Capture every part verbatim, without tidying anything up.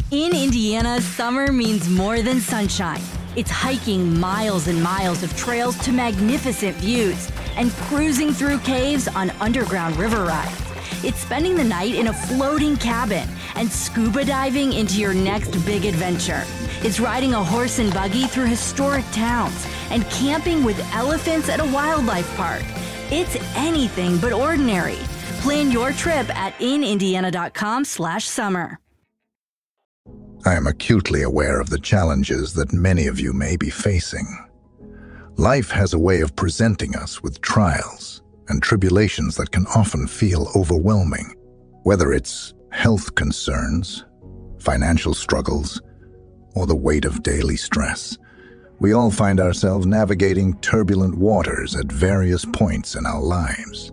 In Indiana, summer means more than sunshine. It's hiking miles and miles of trails to magnificent views and cruising through caves on underground river rides. It's spending the night in a floating cabin and scuba diving into your next big adventure. It's riding a horse and buggy through historic towns and camping with elephants at a wildlife park. It's anything but ordinary. Plan your trip at inindiana.com slash summer. I am acutely aware of the challenges that many of you may be facing. Life has a way of presenting us with trials and tribulations that can often feel overwhelming, whether it's health concerns, financial struggles, or the weight of daily stress. We all find ourselves navigating turbulent waters at various points in our lives.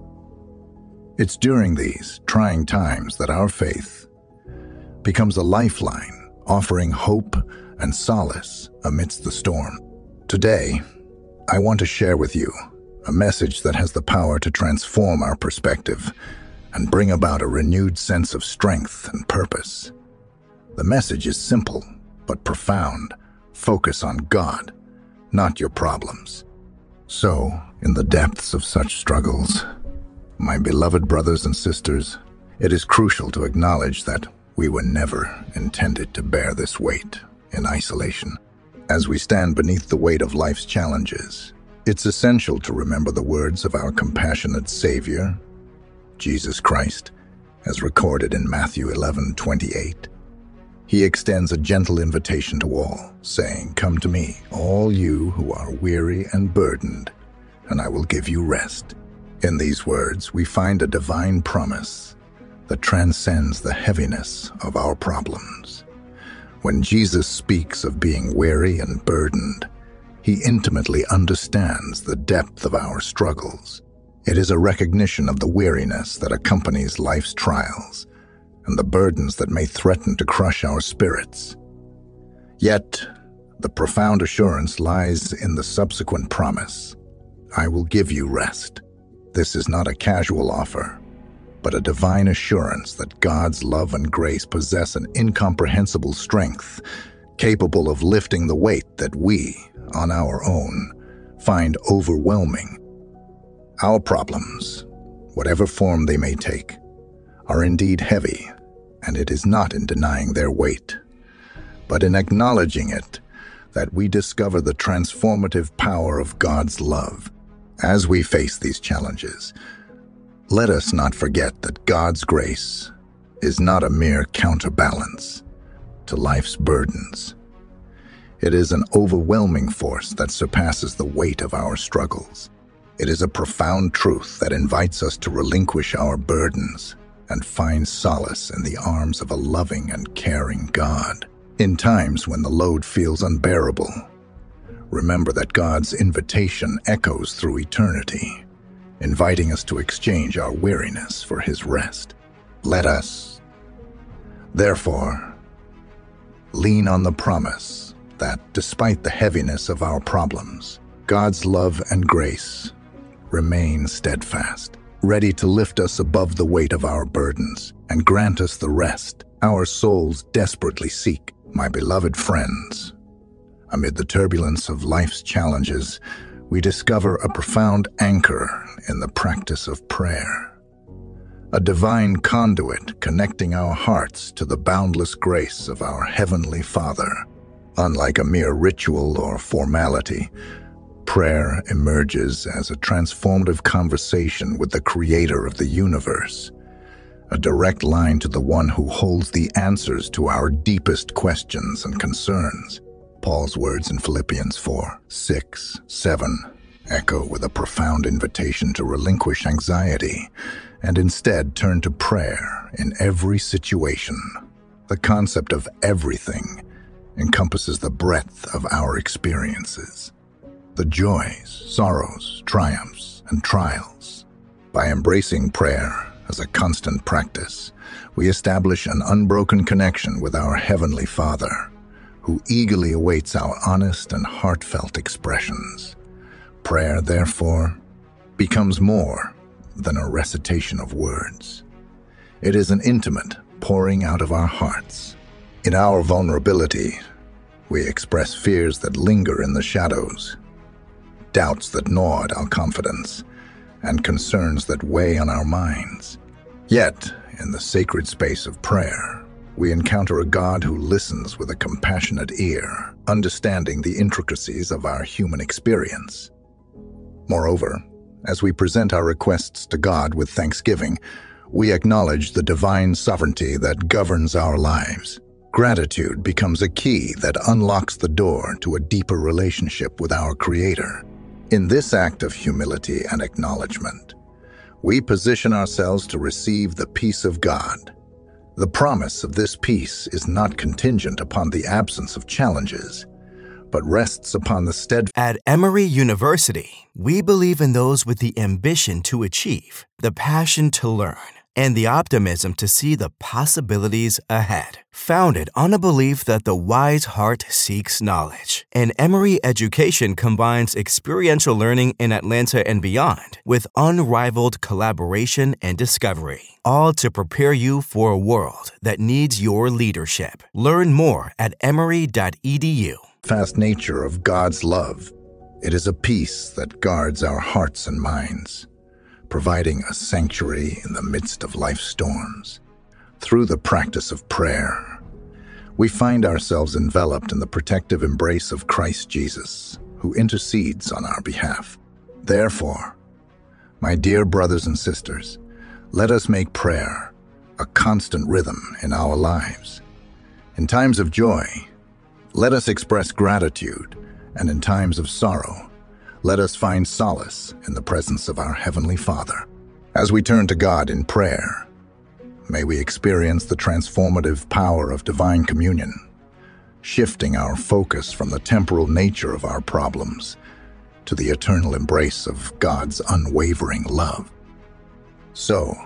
It's during these trying times that our faith becomes a lifeline, offering hope and solace amidst the storm. Today, I want to share with you a message that has the power to transform our perspective and bring about a renewed sense of strength and purpose. The message is simple but profound. Focus on God, not your problems. So, in the depths of such struggles, my beloved brothers and sisters, it is crucial to acknowledge that we were never intended to bear this weight in isolation. As we stand beneath the weight of life's challenges, it's essential to remember the words of our compassionate Savior, Jesus Christ, as recorded in Matthew eleven twenty-eight. He extends a gentle invitation to all, saying, "Come to me, all you who are weary and burdened, and I will give you rest." In these words, we find a divine promise that transcends the heaviness of our problems. When Jesus speaks of being weary and burdened, he intimately understands the depth of our struggles. It is a recognition of the weariness that accompanies life's trials and the burdens that may threaten to crush our spirits. Yet, the profound assurance lies in the subsequent promise, "I will give you rest." This is not a casual offer, but a divine assurance that God's love and grace possess an incomprehensible strength, capable of lifting the weight that we, on our own, find overwhelming. Our problems, whatever form they may take, are indeed heavy, and it is not in denying their weight, but in acknowledging it that we discover the transformative power of God's love. As we face these challenges, let us not forget that God's grace is not a mere counterbalance to life's burdens. It is an overwhelming force that surpasses the weight of our struggles. It is a profound truth that invites us to relinquish our burdens and find solace in the arms of a loving and caring God. In times when the load feels unbearable, remember that God's invitation echoes through eternity, inviting us to exchange our weariness for his rest. Let us, therefore, lean on the promise that, despite the heaviness of our problems, God's love and grace remain steadfast, ready to lift us above the weight of our burdens and grant us the rest our souls desperately seek. My beloved friends, amid the turbulence of life's challenges, we discover a profound anchor in the practice of prayer, a divine conduit connecting our hearts to the boundless grace of our Heavenly Father. Unlike a mere ritual or formality, prayer emerges as a transformative conversation with the Creator of the universe, a direct line to the one who holds the answers to our deepest questions and concerns. Paul's words in Philippians four, six, seven echo with a profound invitation to relinquish anxiety and instead turn to prayer in every situation. The concept of everything encompasses the breadth of our experiences, the joys, sorrows, triumphs, and trials. By embracing prayer as a constant practice, we establish an unbroken connection with our Heavenly Father, who eagerly awaits our honest and heartfelt expressions. Prayer, therefore, becomes more than a recitation of words. It is an intimate pouring out of our hearts, In our vulnerability, we express fears that linger in the shadows, doubts that gnaw at our confidence, and concerns that weigh on our minds. Yet, in the sacred space of prayer, we encounter a God who listens with a compassionate ear, understanding the intricacies of our human experience. Moreover, as we present our requests to God with thanksgiving, we acknowledge the divine sovereignty that governs our lives. Gratitude becomes a key that unlocks the door to a deeper relationship with our Creator. In this act of humility and acknowledgement, we position ourselves to receive the peace of God. The promise of this peace is not contingent upon the absence of challenges, but rests upon the steadfast. At Emory University, we believe in those with the ambition to achieve, the passion to learn, and the optimism to see the possibilities ahead. Founded on a belief that the wise heart seeks knowledge, and Emory education combines experiential learning in Atlanta and beyond with unrivaled collaboration and discovery, all to prepare you for a world that needs your leadership. Learn more at emory dot e d u. Fast nature of God's love. It is a peace that guards our hearts and minds, providing a sanctuary in the midst of life's storms. Through the practice of prayer, we find ourselves enveloped in the protective embrace of Christ Jesus, who intercedes on our behalf. Therefore, my dear brothers and sisters, let us make prayer a constant rhythm in our lives. In times of joy, let us express gratitude, and in times of sorrow, let us find solace in the presence of our Heavenly Father. As we turn to God in prayer, may we experience the transformative power of divine communion, shifting our focus from the temporal nature of our problems to the eternal embrace of God's unwavering love. So,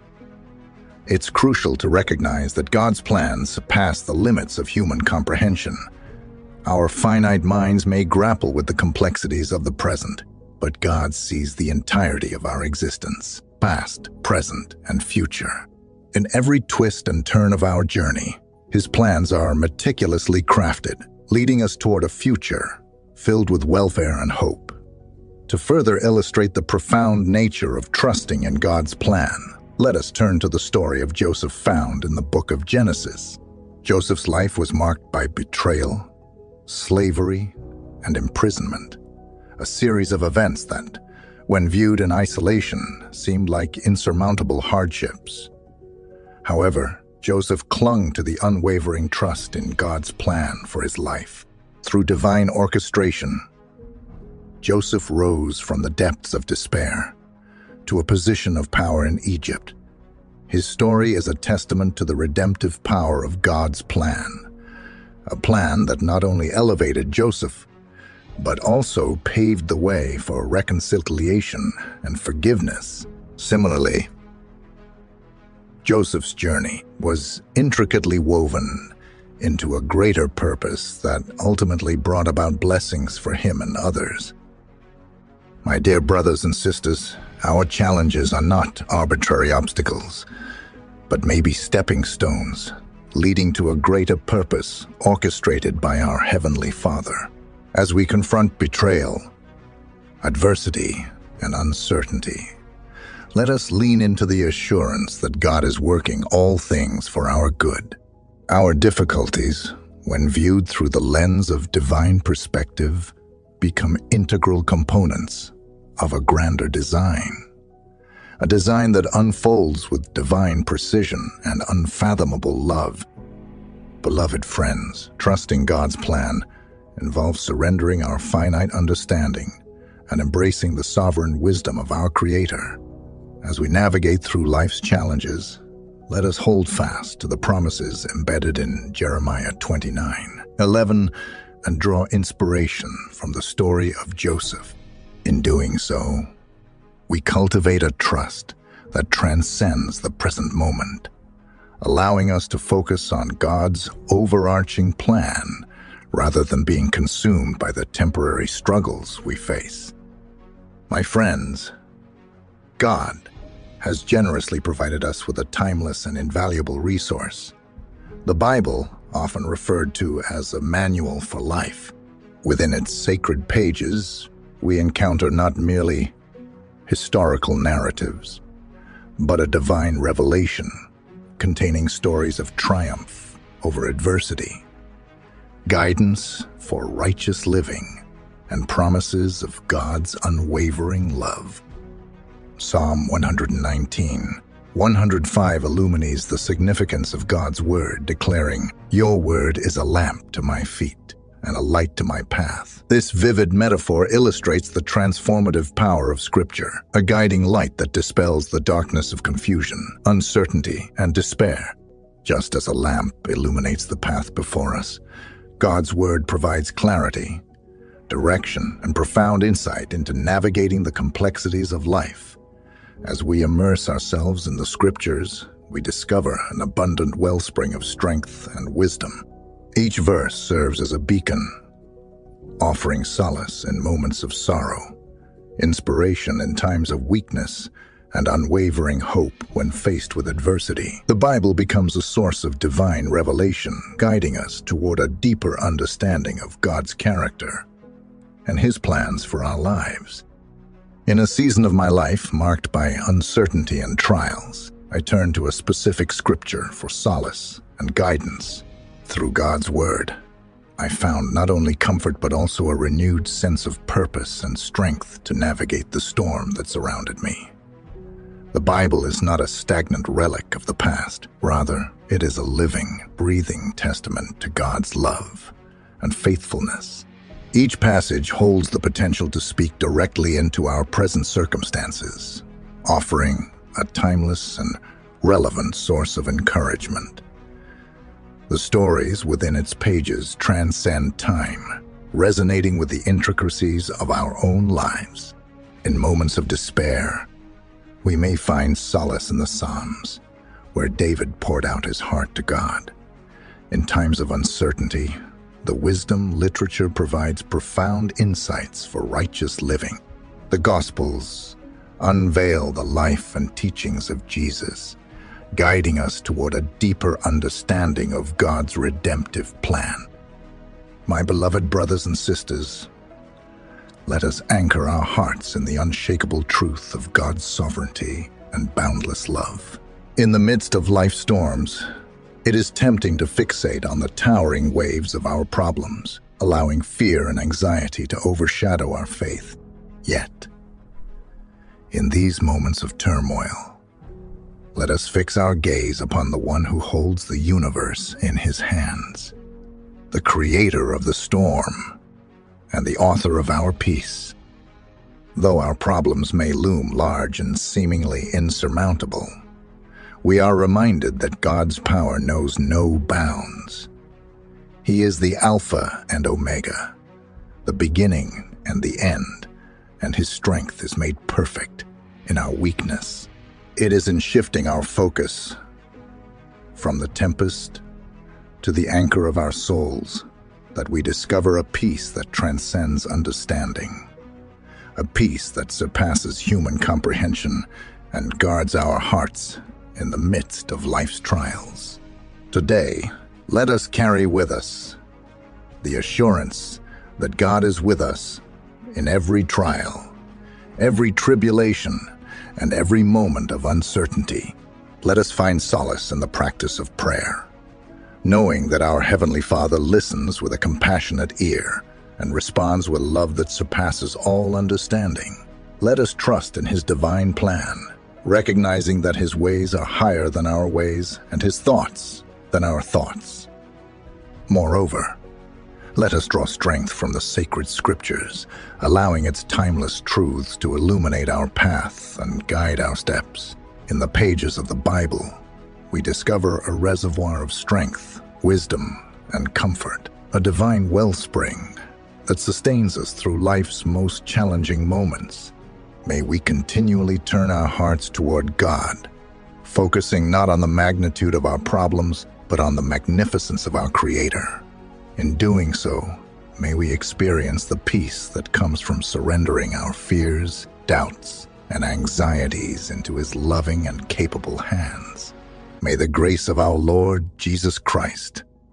it's crucial to recognize that God's plans surpass the limits of human comprehension. Our finite minds may grapple with the complexities of the present, but God sees the entirety of our existence, past, present, and future. In every twist and turn of our journey, His plans are meticulously crafted, leading us toward a future filled with welfare and hope. To further illustrate the profound nature of trusting in God's plan, let us turn to the story of Joseph found in the book of Genesis. Joseph's life was marked by betrayal, slavery, and imprisonment, a series of events that, when viewed in isolation, seemed like insurmountable hardships. However, Joseph clung to the unwavering trust in God's plan for his life. Through divine orchestration, Joseph rose from the depths of despair to a position of power in Egypt. His story is a testament to the redemptive power of God's plan, a plan that not only elevated Joseph, but also paved the way for reconciliation and forgiveness. Similarly, Joseph's journey was intricately woven into a greater purpose that ultimately brought about blessings for him and others. My dear brothers and sisters, our challenges are not arbitrary obstacles, but maybe stepping stones leading to a greater purpose orchestrated by our Heavenly Father. As we confront betrayal, adversity, and uncertainty, let us lean into the assurance that God is working all things for our good. Our difficulties, when viewed through the lens of divine perspective, become integral components of a grander design. A design that unfolds with divine precision and unfathomable love. Beloved friends, trusting God's plan involves surrendering our finite understanding and embracing the sovereign wisdom of our Creator. As we navigate through life's challenges, let us hold fast to the promises embedded in Jeremiah twenty-nine eleven and draw inspiration from the story of Joseph. In doing so, we cultivate a trust that transcends the present moment, allowing us to focus on God's overarching plan rather than being consumed by the temporary struggles we face. My friends, God has generously provided us with a timeless and invaluable resource. The Bible often referred to as a manual for life. Within its sacred pages, we encounter not merely historical narratives, but a divine revelation containing stories of triumph over adversity, guidance for righteous living, and promises of God's unwavering love. Psalm one hundred nineteen, one hundred five illuminates the significance of God's word, declaring, "Your word is a lamp to my feet and a light to my path." This vivid metaphor illustrates the transformative power of Scripture, a guiding light that dispels the darkness of confusion, uncertainty, and despair. Just as a lamp illuminates the path before us, God's word provides clarity, direction, and profound insight into navigating the complexities of life. As we immerse ourselves in the Scriptures, we discover an abundant wellspring of strength and wisdom. Each verse serves as a beacon, offering solace in moments of sorrow, inspiration in times of weakness, and unwavering hope when faced with adversity. The Bible becomes a source of divine revelation, guiding us toward a deeper understanding of God's character and His plans for our lives. In a season of my life marked by uncertainty and trials, I turn to a specific scripture for solace and guidance. Through God's word, I found not only comfort but also a renewed sense of purpose and strength to navigate the storm that surrounded me. The Bible is not a stagnant relic of the past. Rather, it is a living, breathing testament to God's love and faithfulness. Each passage holds the potential to speak directly into our present circumstances, offering a timeless and relevant source of encouragement. The stories within its pages transcend time, resonating with the intricacies of our own lives. In moments of despair, we may find solace in the Psalms, where David poured out his heart to God. In times of uncertainty, the wisdom literature provides profound insights for righteous living. The Gospels unveil the life and teachings of Jesus, guiding us toward a deeper understanding of God's redemptive plan. My beloved brothers and sisters, let us anchor our hearts in the unshakable truth of God's sovereignty and boundless love. In the midst of life's storms, it is tempting to fixate on the towering waves of our problems, allowing fear and anxiety to overshadow our faith. Yet, in these moments of turmoil, let us fix our gaze upon the one who holds the universe in his hands, the creator of the storm and the author of our peace. Though our problems may loom large and seemingly insurmountable, we are reminded that God's power knows no bounds. He is the Alpha and Omega, the beginning and the end, and His strength is made perfect in our weakness. It is in shifting our focus from the tempest to the anchor of our souls that we discover a peace that transcends understanding, a peace that surpasses human comprehension and guards our hearts in the midst of life's trials. Today, let us carry with us the assurance that God is with us in every trial, every tribulation, and every moment of uncertainty. Let us find solace in the practice of prayer, knowing that our Heavenly Father listens with a compassionate ear and responds with love that surpasses all understanding. Let us trust in His divine plan, recognizing that His ways are higher than our ways and His thoughts than our thoughts. Moreover, let us draw strength from the sacred Scriptures, allowing its timeless truths to illuminate our path and guide our steps. In the pages of the Bible, we discover a reservoir of strength, wisdom, and comfort, a divine wellspring that sustains us through life's most challenging moments. May we continually turn our hearts toward God, focusing not on the magnitude of our problems, but on the magnificence of our Creator. In doing so, may we experience the peace that comes from surrendering our fears, doubts, and anxieties into His loving and capable hands. May the grace of our Lord Jesus Christ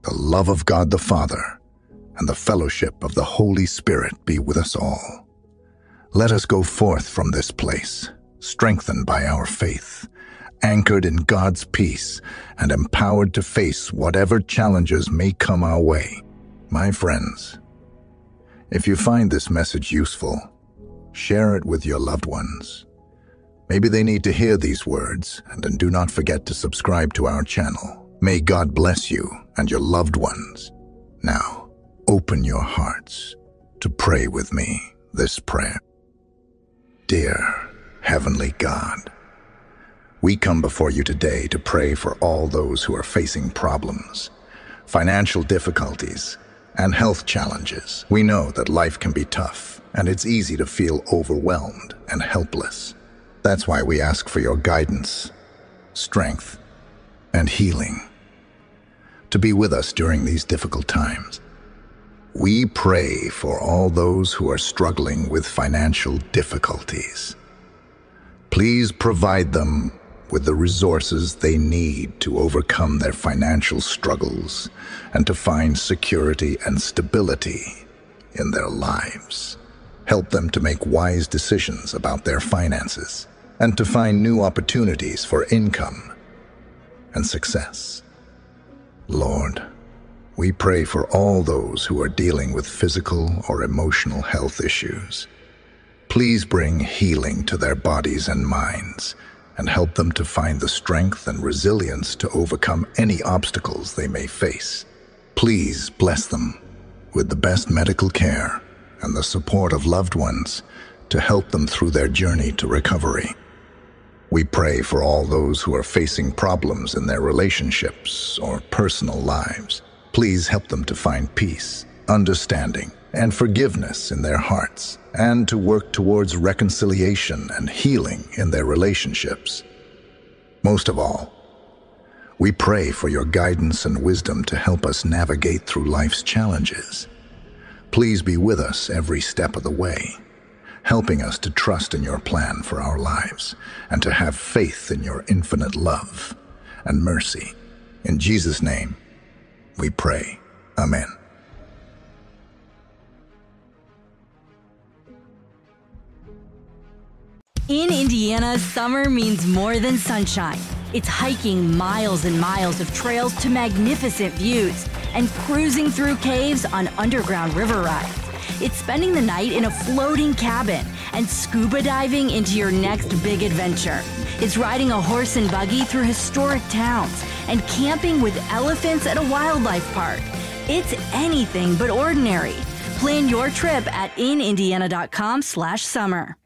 the love of God the Father, and the fellowship of the Holy Spirit be with us all. Let us go forth from this place, strengthened by our faith, anchored in God's peace, and empowered to face whatever challenges may come our way. My friends, if you find this message useful, share it with your loved ones. Maybe they need to hear these words, and then do not forget to subscribe to our channel. May God bless you and your loved ones. Now, open your hearts to pray with me this prayer. Dear Heavenly God, we come before you today to pray for all those who are facing problems, financial difficulties, and health challenges. We know that life can be tough, and it's easy to feel overwhelmed and helpless. That's why we ask for your guidance, strength, and healing to be with us during these difficult times. We pray for all those who are struggling with financial difficulties. Please provide them with the resources they need to overcome their financial struggles and to find security and stability in their lives. Help them to make wise decisions about their finances and to find new opportunities for income and success. Lord, we pray for all those who are dealing with physical or emotional health issues. Please bring healing to their bodies and minds and help them to find the strength and resilience to overcome any obstacles they may face. Please bless them with the best medical care and the support of loved ones to help them through their journey to recovery. We pray for all those who are facing problems in their relationships or personal lives. Please help them to find peace, understanding, and forgiveness in their hearts, and to work towards reconciliation and healing in their relationships. Most of all, we pray for your guidance and wisdom to help us navigate through life's challenges. Please be with us every step of the way, helping us to trust in your plan for our lives and to have faith in your infinite love and mercy. In Jesus' name, we pray. Amen. In Indiana, summer means more than sunshine. It's hiking miles and miles of trails to magnificent views and cruising through caves on underground river rides. It's spending the night in a floating cabin and scuba diving into your next big adventure. It's riding a horse and buggy through historic towns and camping with elephants at a wildlife park. It's anything but ordinary. Plan your trip at in indiana dot com slash summer.